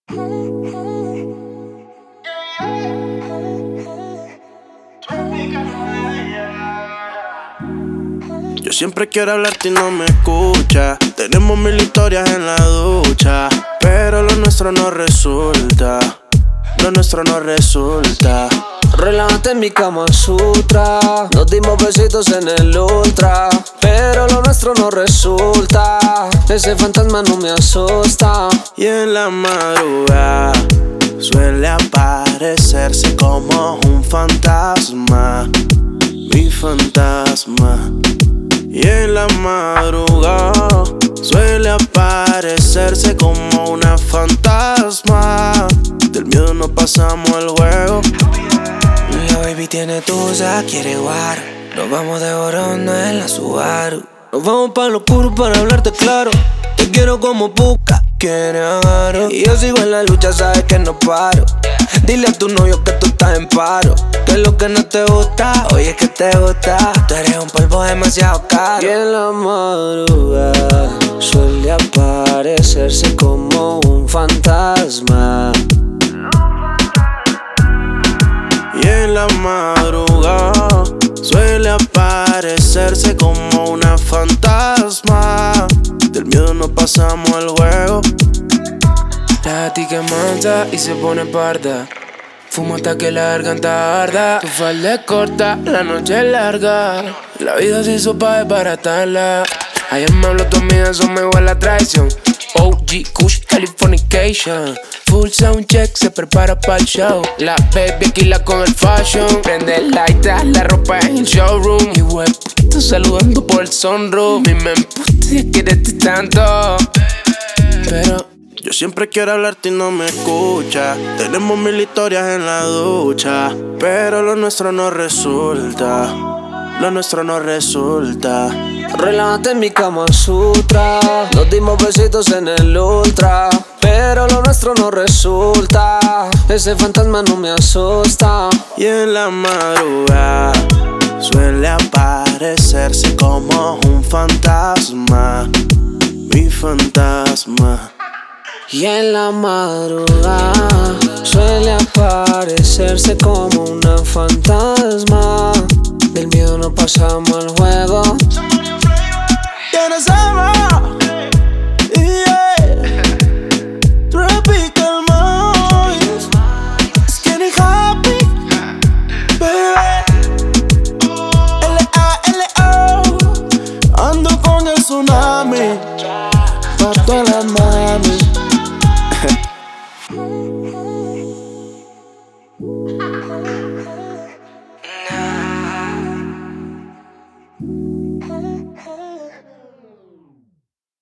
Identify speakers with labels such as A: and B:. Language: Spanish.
A: Yo siempre quiero hablarte y no me escucha. Tenemos mil historias en la ducha, pero lo nuestro no resulta. Lo nuestro no resulta.
B: Relájate en mi Kama Sutra. Nos dimos besitos en el ultra, pero lo nuestro no resulta. Ese fantasma no me asusta.
A: Y en la madrugada suele aparecerse como un fantasma, mi fantasma. Y en la madrugada suele aparecerse como una fantasma. Del miedo no pasamos el juego.
B: La baby tiene tusa, quiere guaro. Nos vamos de Borona en la Subaru. Nos vamos pa' lo oscuro para hablarte claro. Te quiero como Puka, quiere agarro. Y yo sigo en la lucha, sabes que no paro. Dile a tu novio que tú estás en paro. Que es lo que no te gusta, oye, es que te gusta. Tú eres un polvo demasiado caro. Y en la madrugada suele aparecerse como un fantasma.
A: Y en la madrugada suele aparecerse como una fantasma. Del miedo no pasamos el juego.
B: La tica mansa y se pone parda. Fumo hasta que la garganta arda. Tu falda es corta, la noche es larga. La vida se hizo pa' desbaratarla. Ayer me habló tu amiga, eso me igual la traición. OG, Kush, Californication. Full soundcheck, se prepara para el show. La baby alquila con el fashion. Prende el light, la ropa en el showroom. Y wey, puto saludando por el sunroof. Mi me emputa, quererte tanto. Pero
A: yo siempre quiero hablarte y no me escucha. Tenemos mil historias en la ducha, pero lo nuestro no resulta. Lo nuestro no resulta.
B: relájate en mi Kama Sutra. Nos dimos besitos en el ultra, pero lo nuestro no resulta. Ese fantasma no me asusta.
A: Y en la madrugada suele aparecerse como un fantasma, mi fantasma.
B: Y en la madrugada suele aparecerse como una fantasma. Del miedo no pasamos al juego.
A: ¿Quiénes somos?